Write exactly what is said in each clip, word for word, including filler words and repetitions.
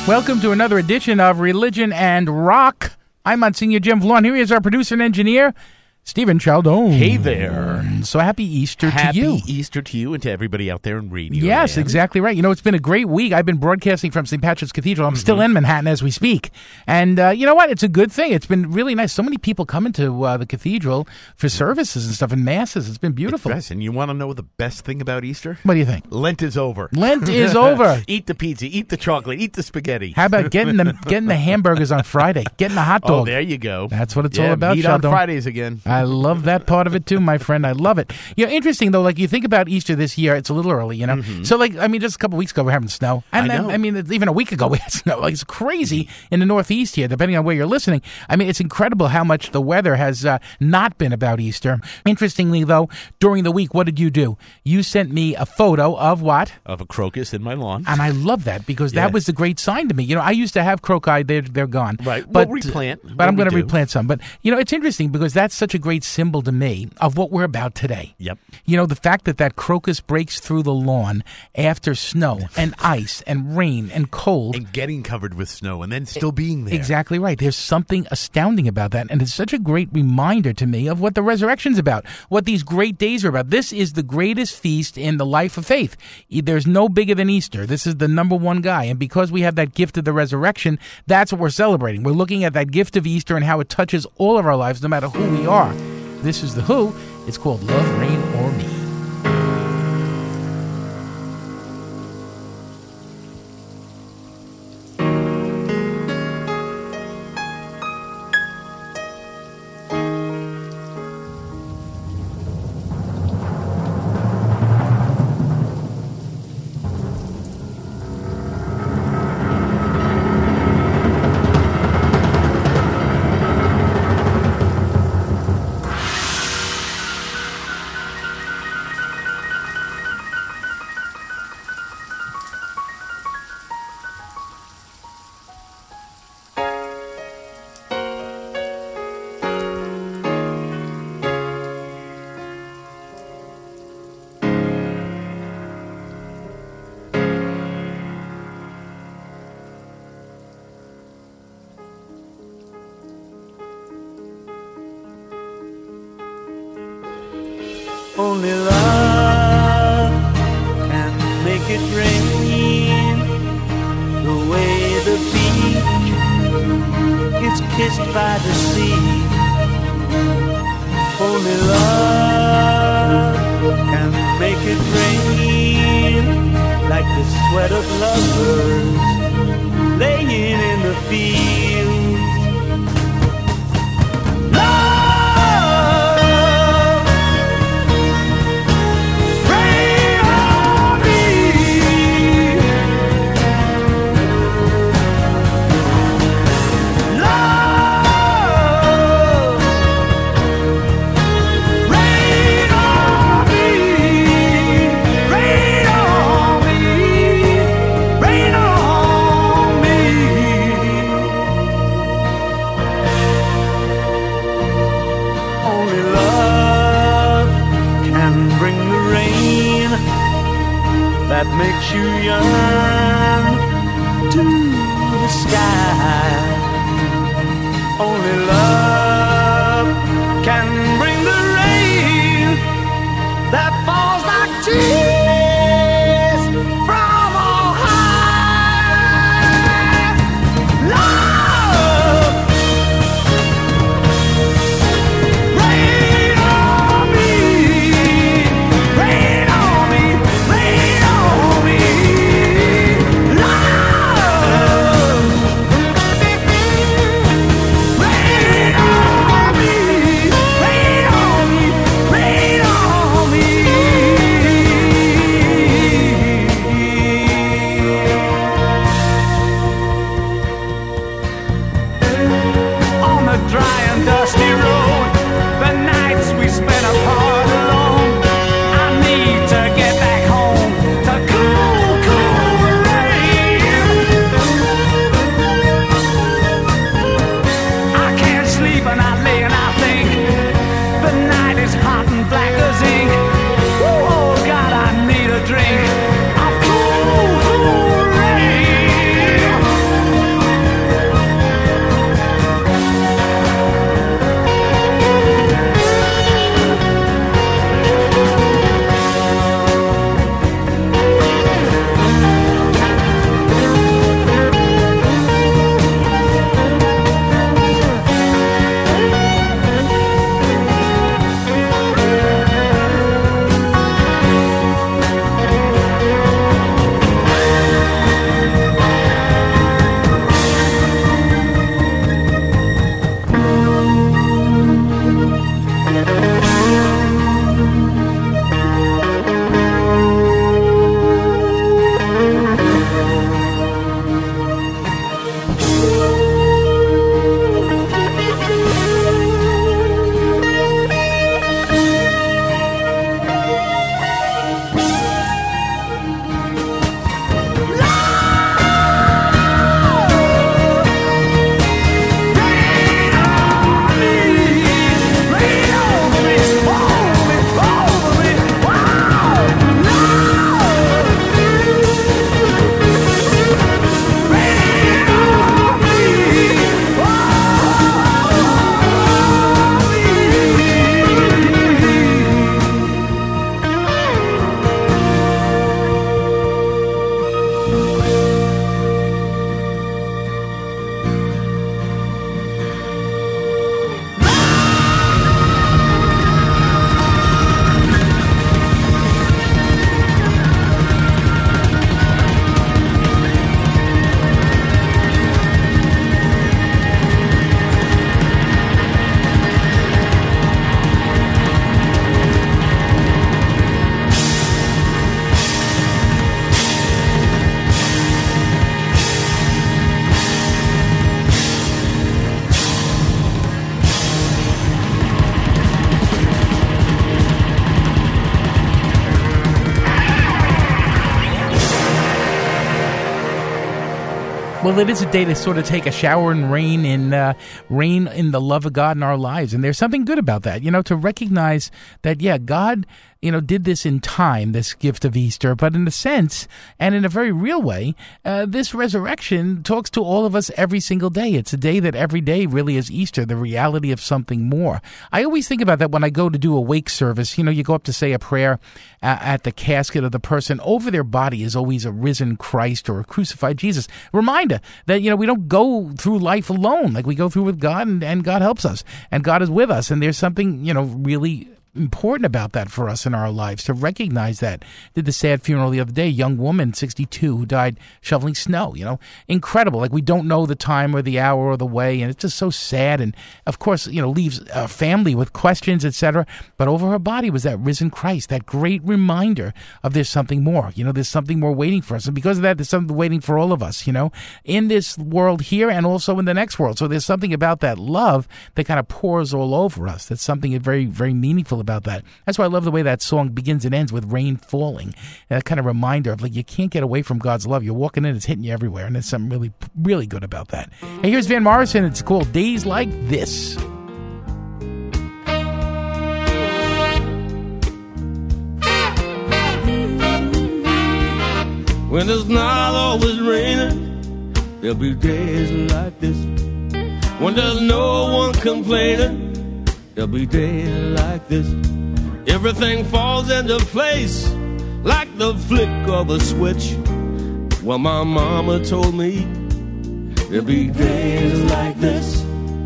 Welcome to another edition of Religion and Rock. I'm Monsignor Jim Vaughn. Here is our producer and engineer, Stephen Chaldone. Hey there. So happy Easter happy to you. Happy Easter to you and to everybody out there in radio Yes, land. exactly right. You know, it's been a great week. I've been broadcasting from Saint Patrick's Cathedral. I'm mm-hmm. still in Manhattan as we speak. And uh, you know what? It's a good thing. It's been really nice. So many people coming to uh, the cathedral for services and stuff and masses. It's been beautiful. It's and you want to know the best thing about Easter? What do you think? Lent is over. Lent is over. Eat the pizza, eat the chocolate, eat the spaghetti. How about getting the getting the hamburgers on Friday? Getting the hot dog. Oh, there you go. That's what it's yeah, all about, meat Sheldon. on Fridays again. I love that part of it too, my friend. I love it. You know, interesting though, like you think about Easter this year, it's a little early, you know? Mm-hmm. So like, I mean, just a couple weeks ago we're having snow. And I then, know. I mean, even a week ago we had snow. Like, it's crazy in the Northeast here, depending on where you're listening. I mean, it's incredible how much the weather has uh, not been about Easter. Interestingly though, during the week, what did you do? You sent me a photo of what? Of a crocus in my lawn. And I love that because Yeah. that was a great sign to me. You know, I used to have crocus, they're, they're gone. Right. But, We'll replant. But What I'm we going to do. replant some. But, you know, it's interesting because that's such a great symbol to me of what we're about today. Yep. You know, the fact that that crocus breaks through the lawn after snow and ice and rain and cold. And getting covered with snow and then still being there. Exactly right. There's something astounding about that. And it's such a great reminder to me of what the resurrection's about, what these great days are about. This is the greatest feast in the life of faith. There's no bigger than Easter. This is the number one guy. And because we have that gift of the resurrection, that's what we're celebrating. We're looking at that gift of Easter and how it touches all of our lives, no matter who we are. This is The Who. It's called Love, Rain, or Me. Only love can make it rain, the way the beach is kissed by the sea. Only love can make it rain, like the sweat of lovers laying in the fields. That makes you yearn to the sky. Only love can bring the rain that falls like tears from on high. Love, rain on me, rain on me, rain on me. Love, rain on me. Well, it is a day to sort of take a shower and reign in uh, reign in the love of God in our lives, and there's something good about that. You know, to recognize that, yeah, God, you know, did this in time, this gift of Easter, but in a sense, and in a very real way, uh, this resurrection talks to all of us every single day. It's a day that every day really is Easter, the reality of something more. I always think about that when I go to do a wake service. You know, you go up to say a prayer uh, at the casket of the person. Over their body is always a risen Christ or a crucified Jesus. Reminder that, you know, we don't go through life alone. Like, we go through with God, and, and God helps us, and God is with us. And there's something, you know, really important about that for us in our lives, to recognize that. Did the sad funeral the other day, young woman, sixty-two, who died shoveling snow. You know, incredible. Like, we don't know the time or the hour or the way, and it's just so sad. And of course, you know, leaves a family with questions, et cetera. But over her body was that risen Christ, that great reminder of there's something more. You know, there's something more waiting for us, and because of that, there's something waiting for all of us. You know, in this world here and also in the next world. So there's something about that love that kind of pours all over us. That's something very, very meaningful about that. That's why I love the way that song begins and ends with rain falling. That kind of reminder of, like, you can't get away from God's love. You're walking in, it's hitting you everywhere, and there's something really, really good about that. Hey, here's Van Morrison. It's called Days Like This. When it's not always raining, there'll be days like this. When there's no one complaining, there'll be days like this. Everything falls into place like the flick of a switch. Well, my mama told me there'll be days like this.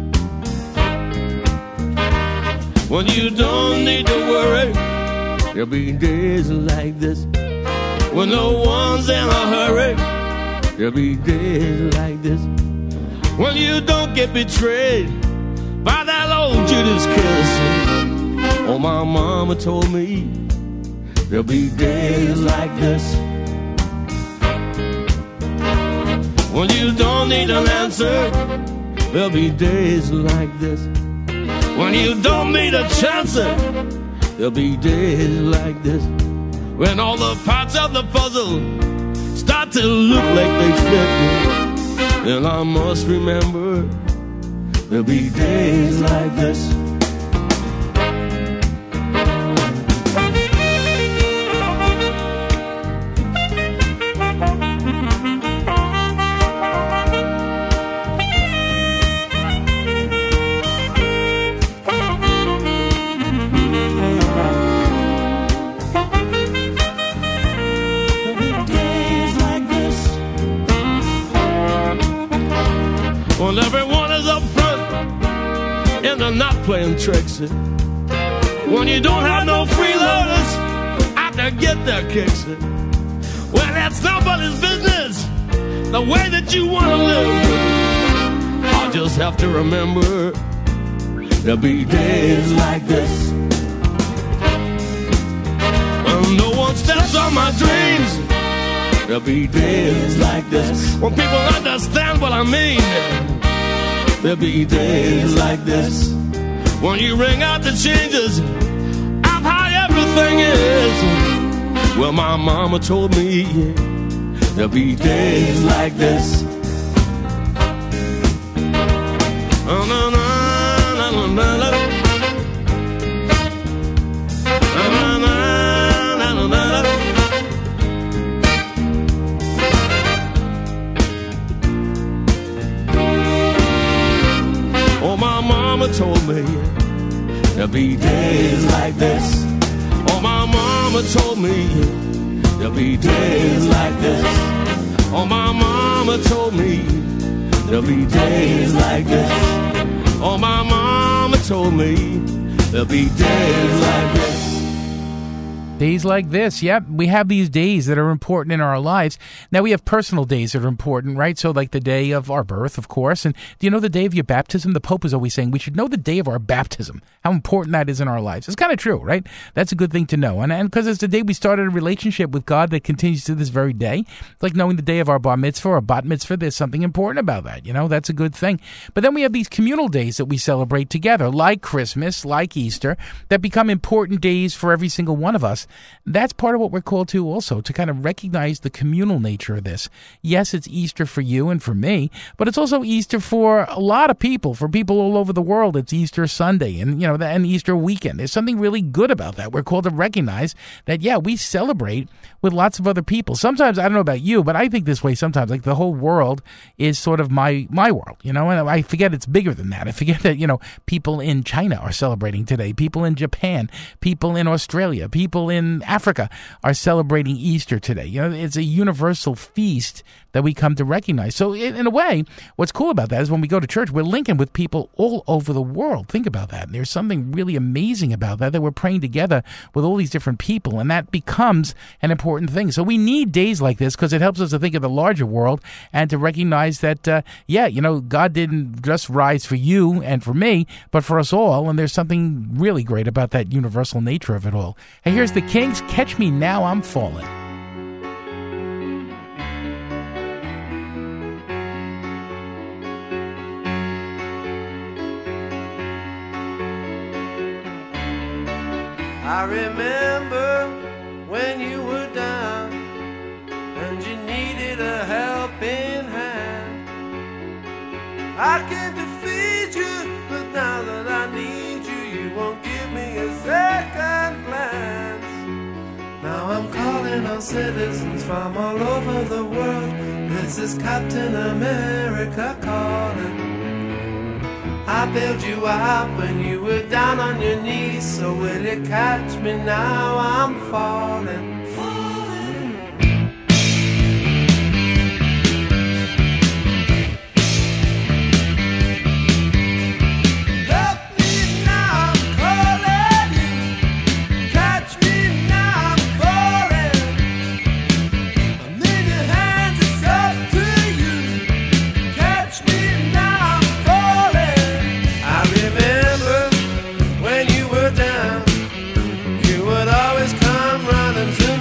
When you don't need to worry, there'll be days like this. When no one's in a hurry, there'll be days like this. When you don't get betrayed by that old Judas kiss. Oh, my mama told me there'll be days like this. When you don't need an answer, there'll be days like this. When you don't need a chance, there'll be days like this. When all the parts of the puzzle start to look like they fit, and I must remember there'll be days like this. When everyone is up front and they're not playing tricks, when you don't have no freeloaders out to get their kicks, well, that's nobody's business the way that you want to live. I'll just have to remember there'll be days like this. When no one steps on my dreams, there'll be days like this. When people understand what I mean, there'll be days like this. When you ring out the changes of how everything is, well, my mama told me there'll be days like this. Oh, no, no, no, no, no, no. Told me there'll be days like this. Oh, my mama told me there'll be days like this. Oh, my mama told me there'll be days like this. Oh, my mama told me there'll be days like this. Days like this. Yep, we have these days that are important in our lives. Now, we have personal days that are important, right? So like the day of our birth, of course. And do you know the day of your baptism? The Pope is always saying we should know the day of our baptism, how important that is in our lives. It's kind of true, right? That's a good thing to know. And and because it's the day we started a relationship with God that continues to this very day. It's like knowing the day of our bar mitzvah or bat mitzvah. There's something important about that. You know, that's a good thing. But then we have these communal days that we celebrate together, like Christmas, like Easter, that become important days for every single one of us. this. That's part of what we're called to also, to kind of recognize the communal nature of this. Yes, it's Easter for you and for me, but it's also Easter for a lot of people. For people all over the world, it's Easter Sunday and, you know, and Easter weekend. There's something really good about that. We're called to recognize that, yeah, we celebrate with lots of other people. Sometimes, I don't know about you, but I think this way sometimes, like the whole world is sort of my, my world, you know, and I forget it's bigger than that. I forget that, you know, people in China are celebrating today, people in Japan, people in Australia, people in Africa are celebrating Easter today. You know, it's a universal feast that we come to recognize. So in, in a way, what's cool about that is when we go to church, we're linking with people all over the world. Think about that. There's something really amazing about that, that we're praying together with all these different people, and that becomes an important thing. So we need days like this because it helps us to think of the larger world and to recognize that, uh, yeah, you know, God didn't just rise for you and for me, but for us all, and there's something really great about that universal nature of it all. Hey, here's the Kings, Catch Me Now I'm Falling. I remember when you were down and you needed a helping hand. I came to feed you, but now that I need you, you won't give me a second glance. Now I'm calling on citizens from all over the world. This is Captain America calling. I bailed you out when you were down on your knees, so will you catch me now? I'm falling. When you were down, you would always come running to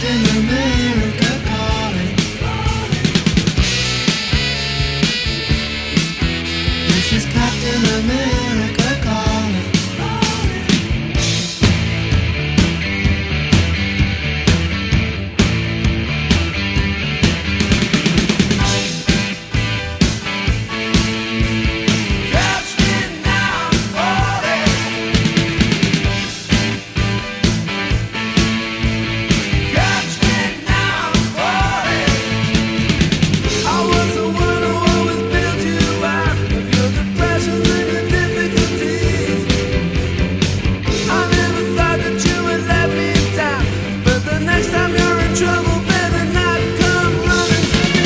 Captain America calling. This is Captain America calling. Catch me now, falling. Catch me now, falling. I was the one who always built you out of your depressions and your difficulties. I never thought that you would let me down, but the next time you're in trouble, better not come running to me.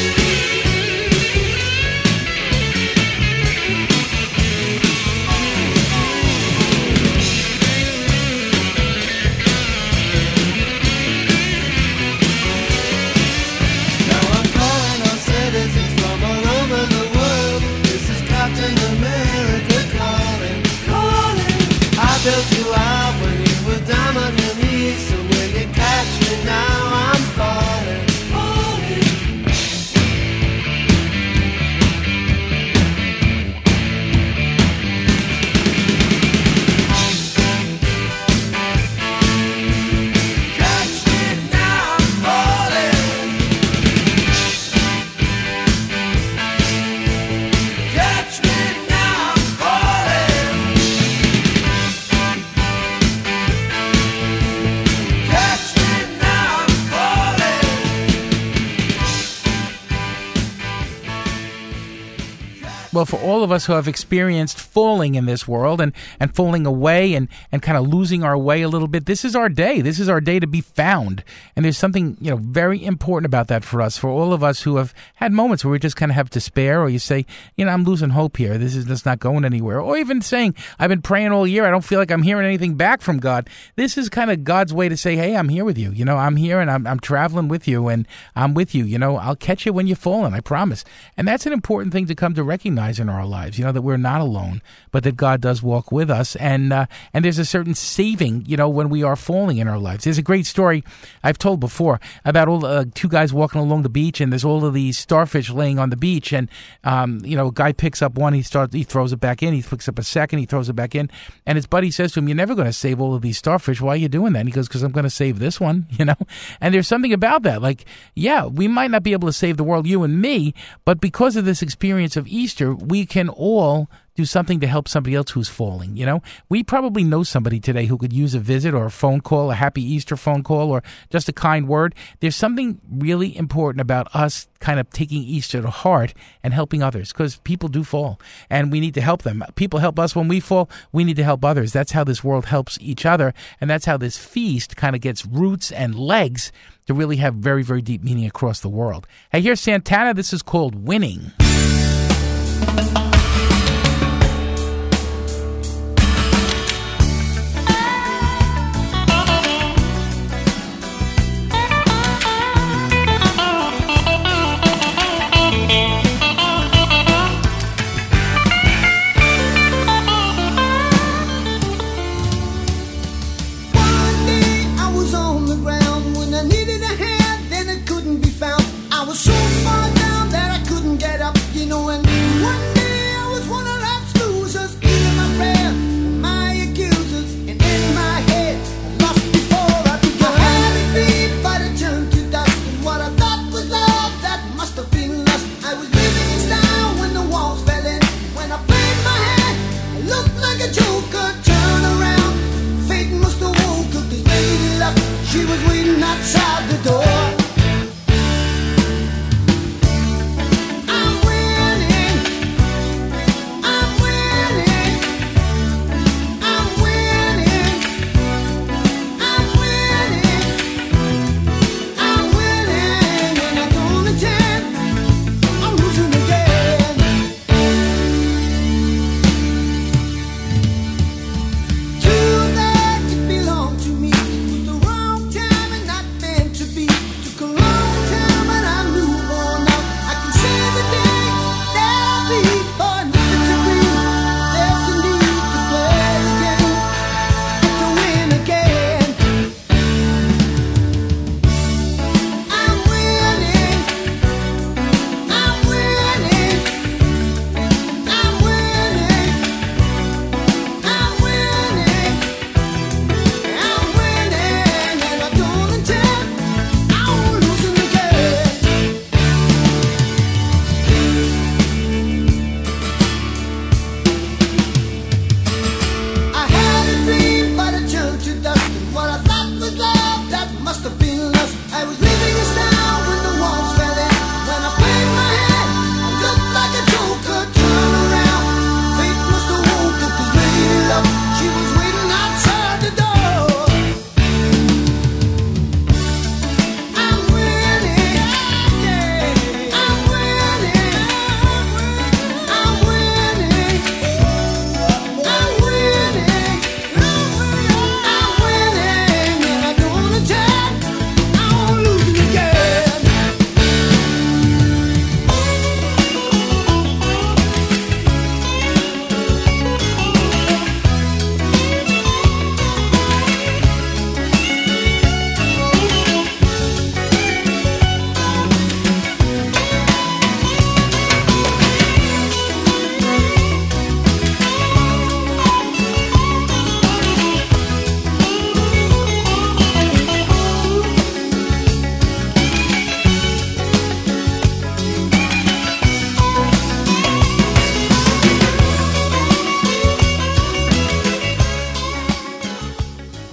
Now I'm calling on citizens from all over the world. This is Captain America calling, calling. I built you out when you were down on your knees, so will you catch me now? I'm falling, falling. Catch me now, I'm falling. Catch me now, I'm falling. Catch me now, I'm falling. Well, for all of us who have experienced falling in this world and, and falling away and, and kind of losing our way a little bit, this is our day. This is our day to be found. And there's something, you know, very important about that for us, for all of us who have had moments where we just kind of have despair, or you say, you know, I'm losing hope here. This is just not going anywhere. Or even saying, I've been praying all year. I don't feel like I'm hearing anything back from God. This is kind of God's way to say, hey, I'm here with you. You know, I'm here and I'm, I'm traveling with you and I'm with you. You know, I'll catch you when you're falling, I promise. And that's an important thing to come to recognize in our lives, you know, that we're not alone, but that God does walk with us. And uh, and there's a certain saving, you know, when we are falling in our lives. There's a great story I've told before about all uh, two guys walking along the beach, and there's all of these starfish laying on the beach. And, um, you know, a guy picks up one, he starts, he throws it back in, he picks up a second, he throws it back in. And his buddy says to him, you're never going to save all of these starfish. Why are you doing that? And he goes, because I'm going to save this one, you know. And there's something about that. Like, yeah, we might not be able to save the world, you and me, but because of this experience of Easter, we can all do something to help somebody else who's falling, you know? We probably know somebody today who could use a visit or a phone call, a happy Easter phone call, or just a kind word. There's something really important about us kind of taking Easter to heart and helping others, because people do fall, and we need to help them. People help us when we fall. We need to help others. That's how this world helps each other, and that's how this feast kind of gets roots and legs to really have very, very deep meaning across the world. Hey, here's Santana. This is called Winning. One day I was on the ground when I needed a hand, then it couldn't be found. I was so far down that I couldn't get up, you know. And one day I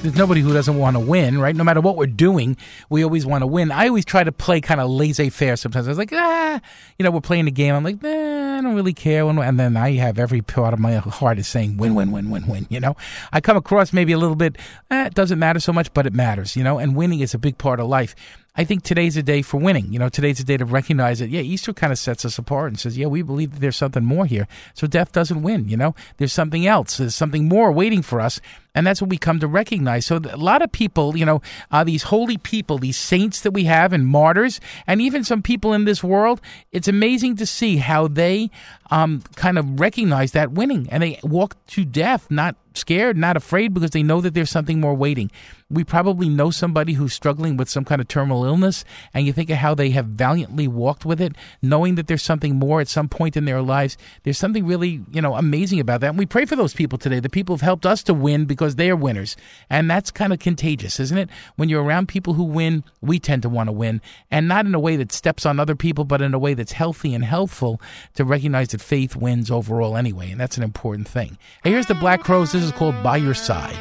there's nobody who doesn't want to win, right? No matter what we're doing, we always want to win. I always try to play kind of laissez-faire sometimes. I was like, ah, you know, we're playing the game. I'm like, nah, I don't really care. And then I have every part of my heart is saying win, win, win, win, win, you know? I come across maybe a little bit, eh, it doesn't matter so much, but it matters, you know? And winning is a big part of life. I think today's a day for winning. You know, today's a day to recognize that, yeah, Easter kind of sets us apart and says, yeah, we believe that there's something more here. So death doesn't win, you know. There's something else. There's something more waiting for us. And that's what we come to recognize. So a lot of people, you know, uh, these holy people, these saints that we have and martyrs, and even some people in this world, it's amazing to see how they um, kind of recognize that winning. And they walk to death not scared, not afraid, because they know that there's something more waiting. We probably know somebody who's struggling with some kind of terminal illness, and you think of how they have valiantly walked with it, knowing that there's something more at some point in their lives. There's something really, you know, amazing about that. And we pray for those people today. The people have helped us to win because they are winners. And that's kind of contagious, isn't it? When you're around people who win, we tend to want to win. And not in a way that steps on other people, but in a way that's healthy and healthful to recognize that faith wins overall anyway. And that's an important thing. Hey, here's the Black Crowes. This is called By Your Side.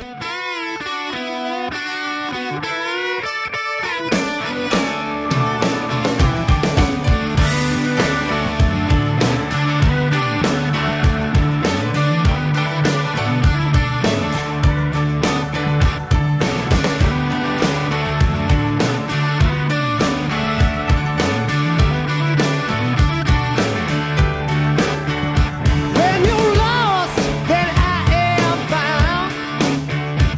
When you're lost, then I am found.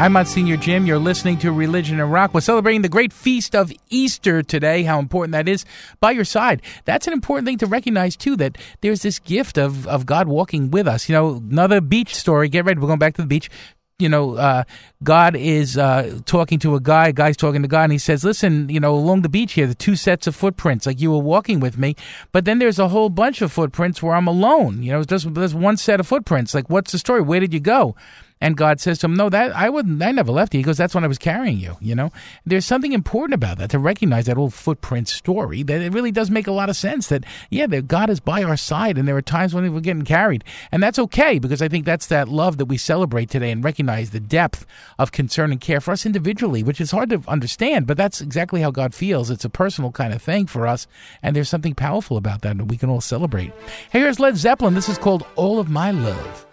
I'm Monsignor Jim. You're listening to Religion and Rock. We're celebrating the great feast of Easter today, how important that is by your side. That's an important thing to recognize, too, that there's this gift of, of God walking with us. You know, another beach story. Get ready. We're going back to the beach. You know, uh, God is uh, talking to a guy, a guy's talking to God, and he says, listen, you know, along the beach here, the two sets of footprints, like you were walking with me, but then there's a whole bunch of footprints where I'm alone. You know, there's, there's one set of footprints. Like, what's the story? Where did you go? And God says to him, no, that I wouldn't. I never left you. He goes, that's when I was carrying you, you know. There's something important about that, to recognize that old footprint story, that it really does make a lot of sense that, yeah, that God is by our side, and there are times when we're getting carried. And that's okay, because I think that's that love that we celebrate today and recognize the depth of concern and care for us individually, which is hard to understand, but that's exactly how God feels. It's a personal kind of thing for us, and there's something powerful about that that we can all celebrate. Hey, here's Led Zeppelin. This is called All of My Love.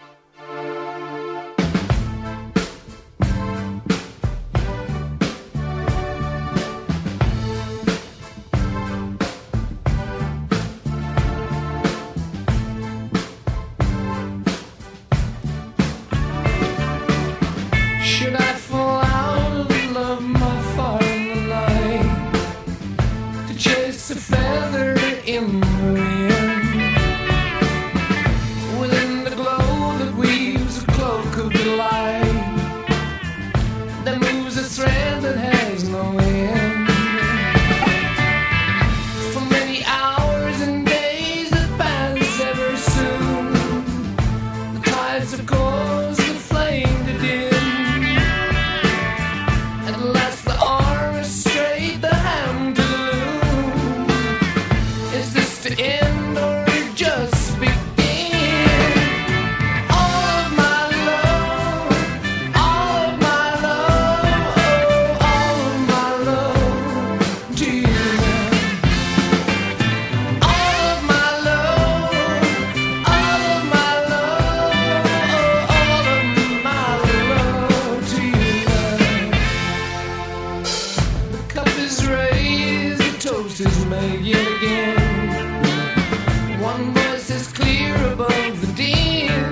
Should I fall out of love, my far in the light, to chase a feather in the wind, within the glow that weaves a cloak of delight, that moves a thread that has no end, for many hours and days that pass ever soon, the tides of cause the flame to dim. Is made yet again. One voice is clear above the din.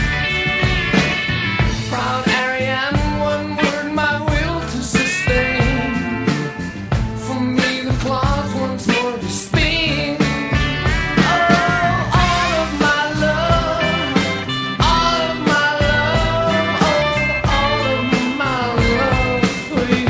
Proud Ariane, one word my will to sustain. For me the cloth once more to spin. Oh, all of my love, all of my love, oh, all of my love for you.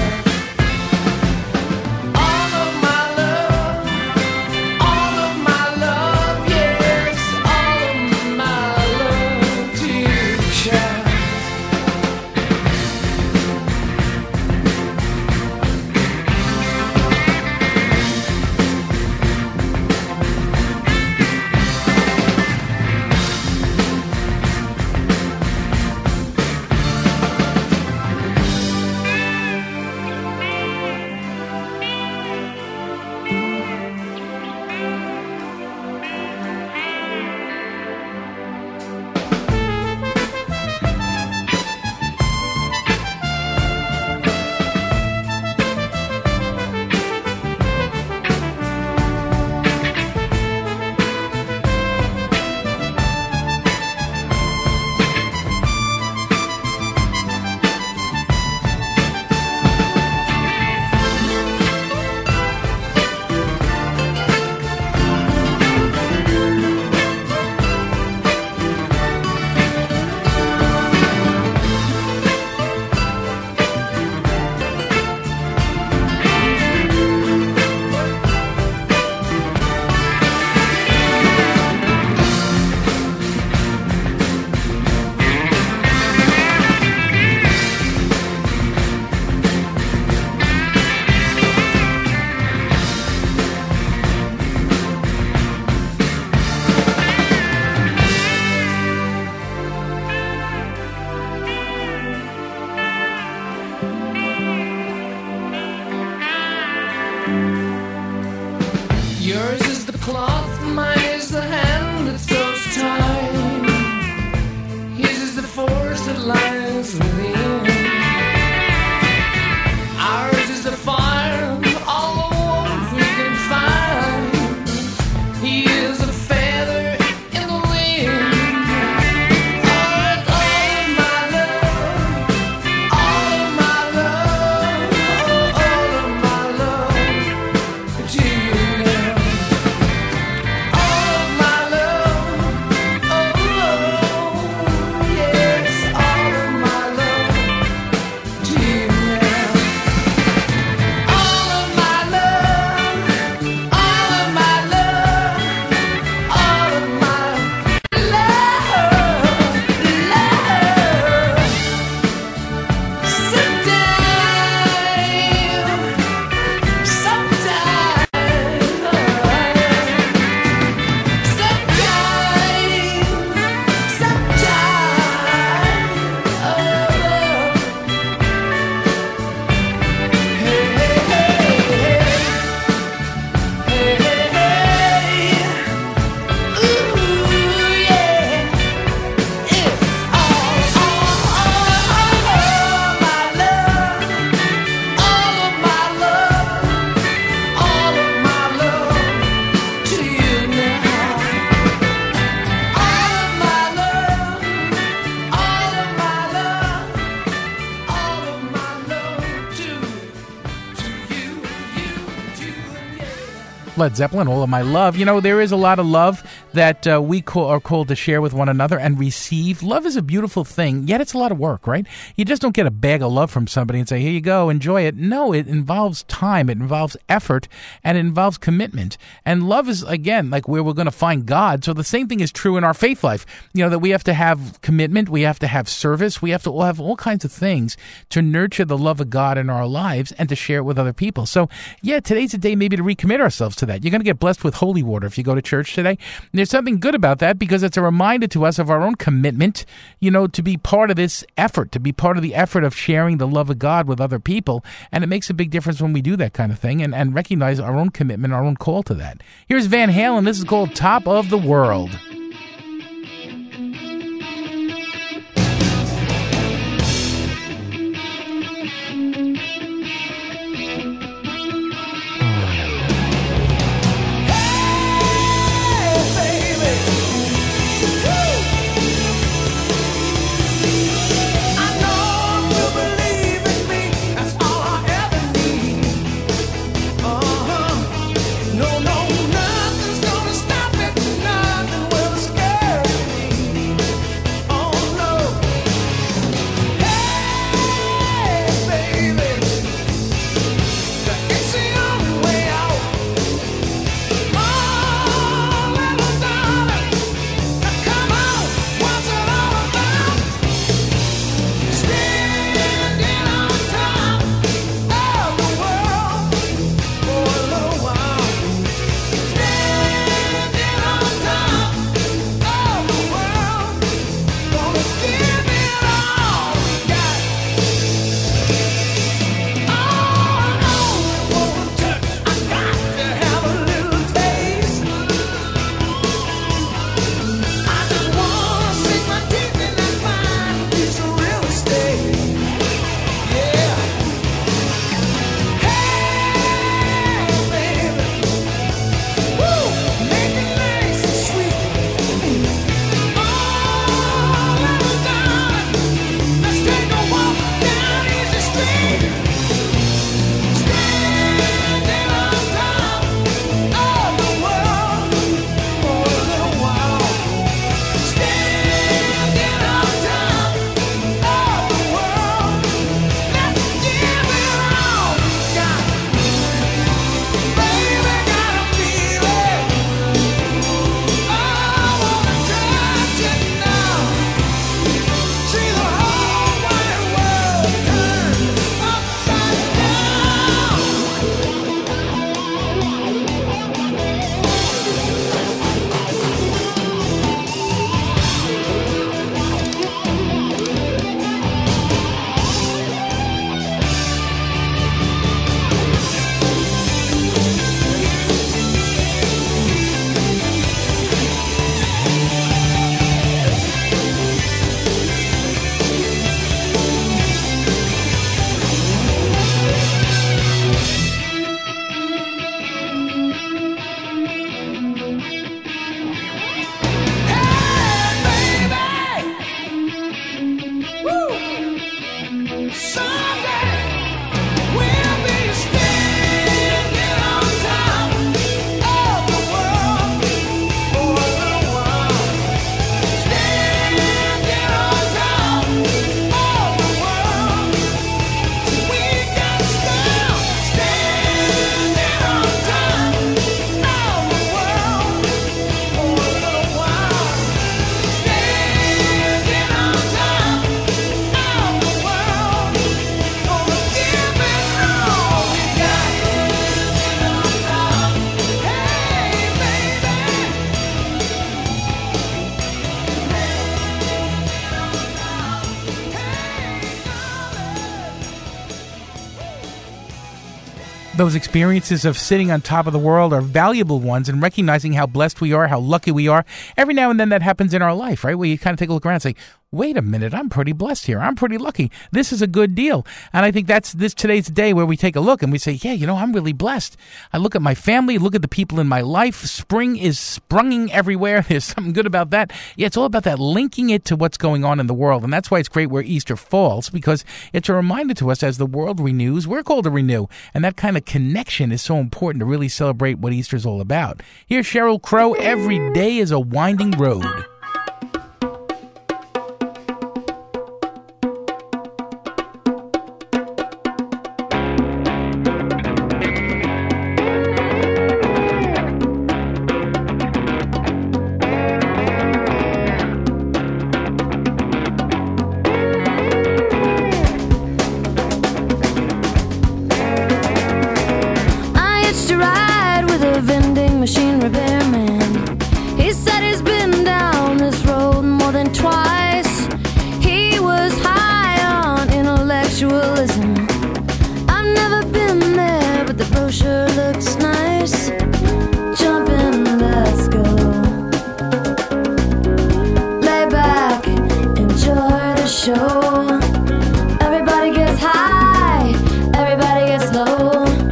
Yours is the cloth, mine is the hand that sews time. His is the force that lies within. Ours is the fire, all the warmth we can find. He is a feather in the wind. All, all of my love, Led Zeppelin, All of My Love. You know, there is a lot of love that uh, we call, are called to share with one another and receive. Love is a beautiful thing, yet it's a lot of work, right? You just don't get a bag of love from somebody and say, here you go, enjoy it. No, it involves time, it involves effort, and it involves commitment. And love is, again, like where we're going to find God. So the same thing is true in our faith life. You know, that we have to have commitment, we have to have service, we have to have all kinds of things to nurture the love of God in our lives and to share it with other people. So, yeah, today's a day maybe to recommit ourselves to that. You're going to get blessed with holy water if you go to church today. And there's something good about that because it's a reminder to us of our own commitment, you know, to be part of this effort, to be part of the effort of sharing the love of God with other people. And it makes a big difference when we do that kind of thing and, and recognize our own commitment, our own call to that. Here's Van Halen. This is called Top of the World. Those experiences of sitting on top of the world are valuable ones, and recognizing how blessed we are, how lucky we are. Every now and then that happens in our life, right? Where you kind of take a look around and say, wait a minute, I'm pretty blessed here. I'm pretty lucky. This is a good deal. And I think that's this today's day where we take a look and we say, yeah, you know, I'm really blessed. I look at my family, look at the people in my life. Spring is sprunging everywhere. There's something good about that. Yeah, it's all about that, linking it to what's going on in the world. And that's why it's great where Easter falls, because it's a reminder to us as the world renews, we're called to renew. And that kind of connection is so important to really celebrate what Easter's all about. Here's Sheryl Crow, Every Day is a Winding Road. Machine repairman. He said he's been down this road more than twice. He was high on intellectualism. I've never been there, but the brochure looks nice. Jump in, let's go. Lay back, enjoy the show. Everybody gets high, everybody gets low.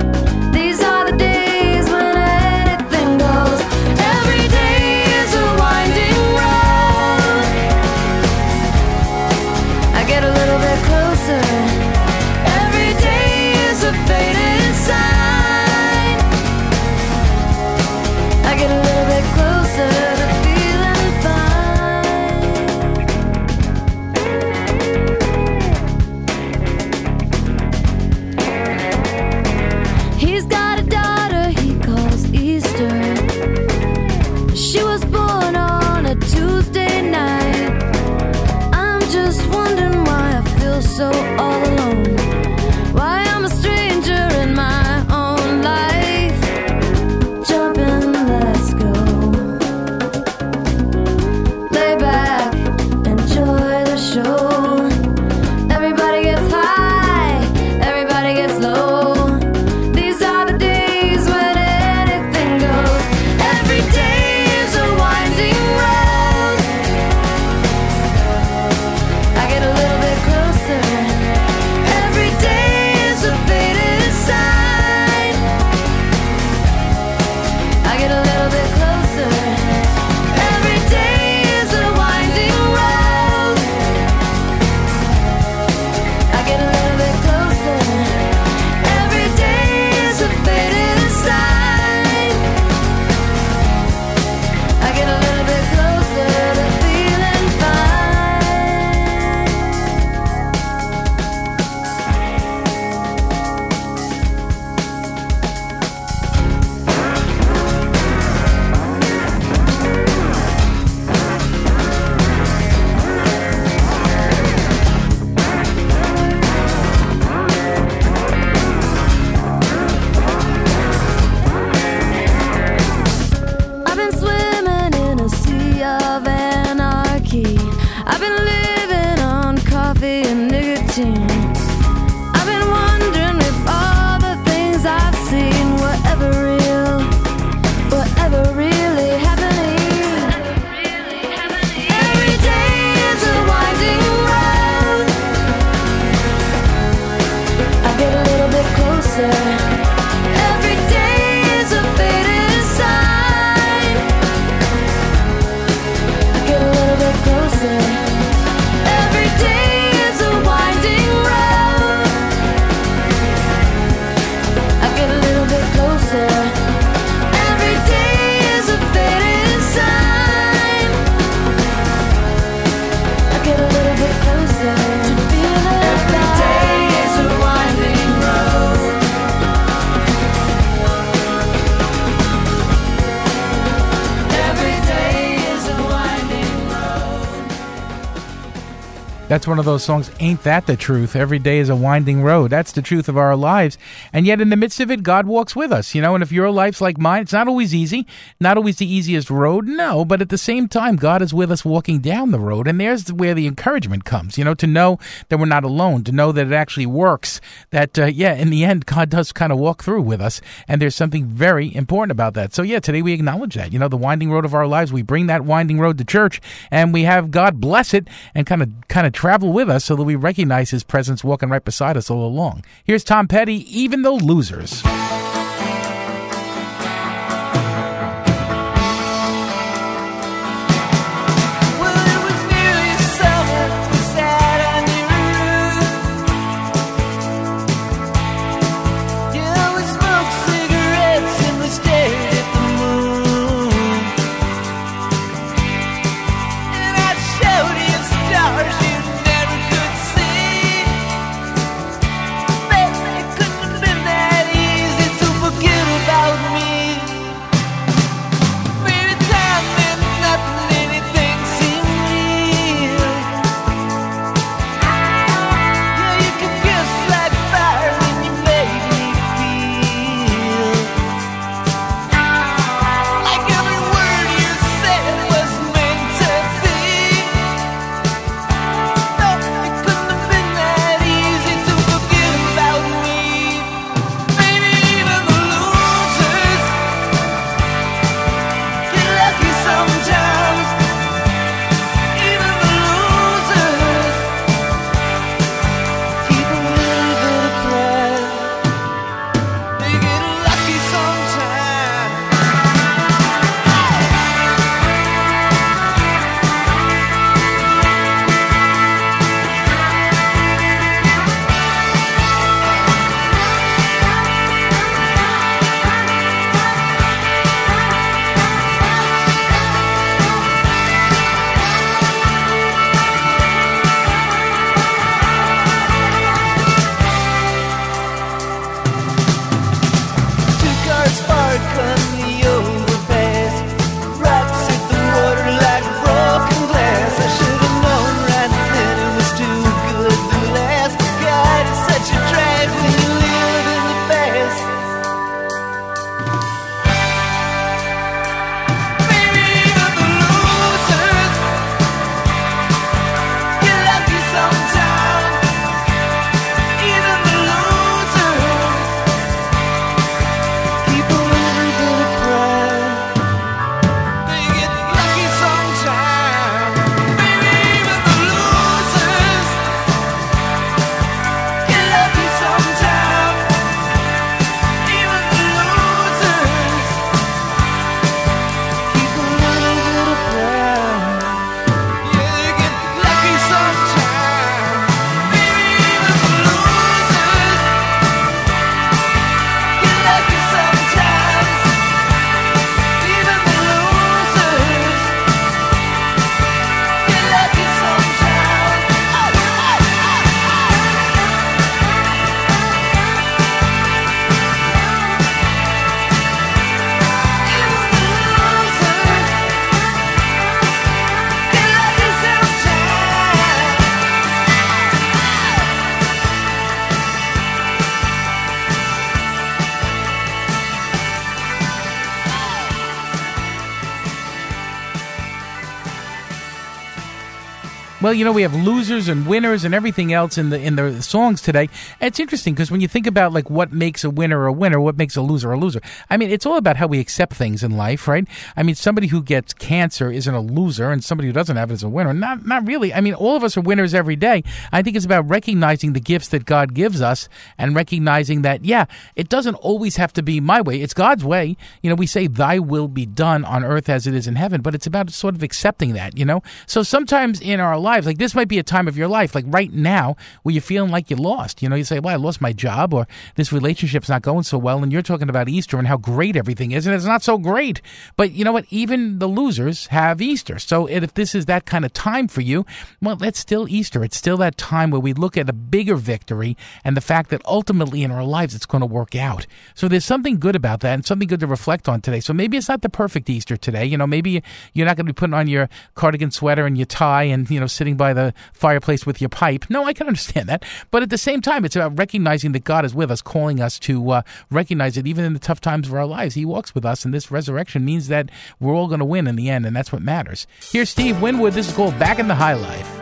So all alone, why I'm a stranger in my own life. Jump in, let's go. Lay back, enjoy the show. Everybody gets high, everybody gets low. These are the days when anything goes. Every day is a winding road. I get a little bit closer. Every day is a faded sign. I get a little bit closer. Every day is a winding road. I get a little bit closer. Every day is a faded sign. I get a little bit closer to feeling fine. I've been swimming in a sea of anarchy. I've been living on coffee and nicotine. I've been wondering if all the things I've seen were ever real, were ever really happening. Every day is a winding road. I get a little bit closer. Every day is a faded sign. I get a little bit closer. Every day is a winding road. I get a little bit closer. Every day is a faded sign. I get a little bit closer to feeling. Every day is a winding road. That's one of those songs, Ain't That the Truth? Every day is a winding road. That's the truth of our lives. And yet in the midst of it, God walks with us, you know, and if your life's like mine, it's not always easy, not always the easiest road, no, but at the same time, God is with us walking down the road, and there's where the encouragement comes, you know, to know that we're not alone, to know that it actually works, that, uh, yeah, in the end, God does kind of walk through with us, and there's something very important about that. So, yeah, today we acknowledge that, you know, the winding road of our lives, we bring that winding road to church, and we have God bless it and kind of kind of travel with us so that we recognize his presence walking right beside us all along. Here's Tom Petty, Even the Losers. Well, you know, we have losers and winners and everything else in the in the songs today. And it's interesting because when you think about like what makes a winner a winner, what makes a loser a loser, I mean, it's all about how we accept things in life, right? I mean, somebody who gets cancer isn't a loser, and somebody who doesn't have it is a winner. Not not really. I mean, all of us are winners every day. I think it's about recognizing the gifts that God gives us and recognizing that, yeah, it doesn't always have to be my way. It's God's way. You know, we say, thy will be done on earth as it is in heaven, but it's about sort of accepting that, you know? So sometimes in our lives, like this might be a time of your life, like right now, where you're feeling like you lost. You know, you say, well, I lost my job, or this relationship's not going so well, and you're talking about Easter and how great everything is, and it's not so great. But you know what? Even the losers have Easter. So if this is that kind of time for you, well, that's still Easter. It's still that time where we look at a bigger victory and the fact that ultimately in our lives it's going to work out. So there's something good about that and something good to reflect on today. So maybe it's not the perfect Easter today. You know, maybe you're not going to be putting on your cardigan sweater and your tie and, you know, sitting sitting by the fireplace with your pipe. No, I can understand that. But at the same time, it's about recognizing that God is with us, calling us to uh, recognize that even in the tough times of our lives, he walks with us, and this resurrection means that we're all going to win in the end, and that's what matters. Here's Steve Winwood. This is called Back in the High Life.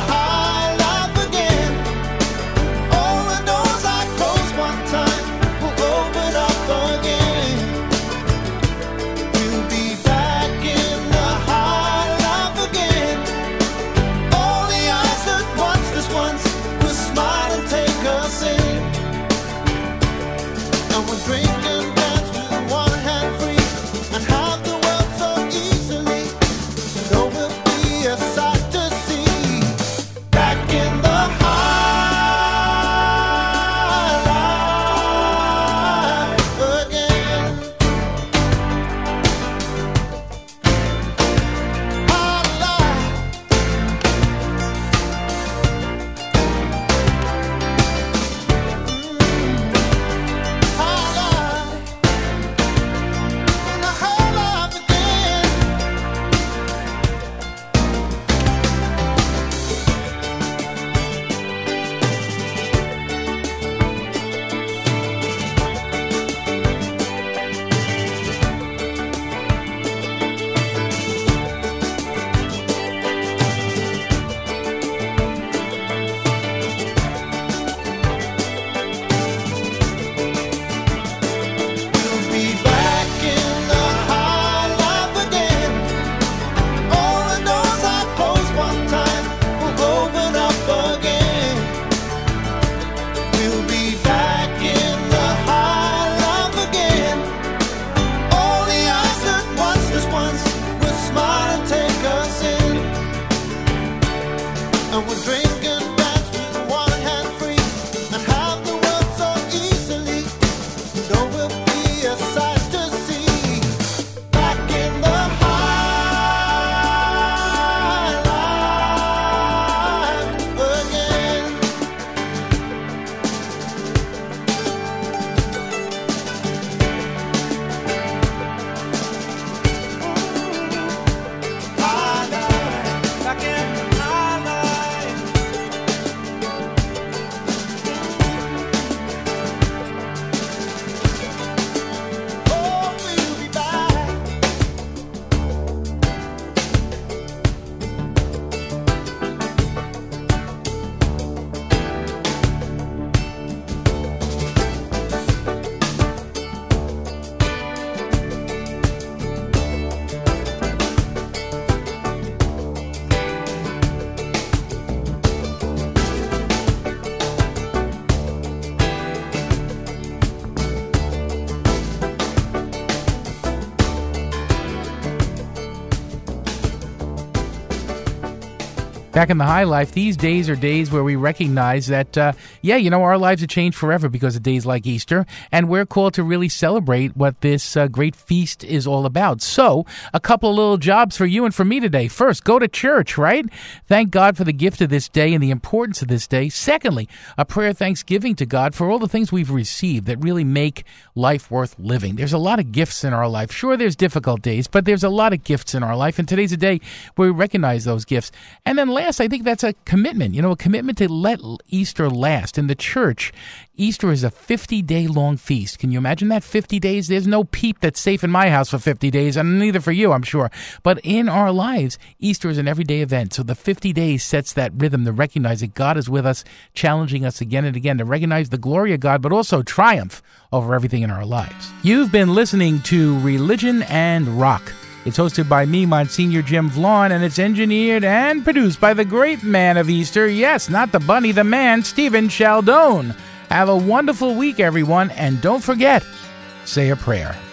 Will Back in the high life, these days are days where we recognize that, uh, yeah, you know, our lives have changed forever because of days like Easter, and we're called to really celebrate what this uh, great feast is all about. So, a couple of little jobs for you and for me today. First, go to church, right? Thank God for the gift of this day and the importance of this day. Secondly, a prayer of thanksgiving to God for all the things we've received that really make life worth living. There's a lot of gifts in our life. Sure, there's difficult days, but there's a lot of gifts in our life, and today's a day where we recognize those gifts. And then last, I think that's a commitment, you know, a commitment to let Easter last. In the church, Easter is a fifty-day long feast. Can you imagine that? fifty days? There's no peep that's safe in my house for fifty days, and neither for you, I'm sure. But in our lives, Easter is an everyday event. So the fifty days sets that rhythm to recognize that God is with us, challenging us again and again to recognize the glory of God, but also triumph over everything in our lives. You've been listening to Religion and Rock. It's hosted by me, Monsignor Jim Vaughn, and it's engineered and produced by the great man of Easter. Yes, not the bunny, the man, Stephen Chaldone. Have a wonderful week, everyone, and don't forget, say a prayer.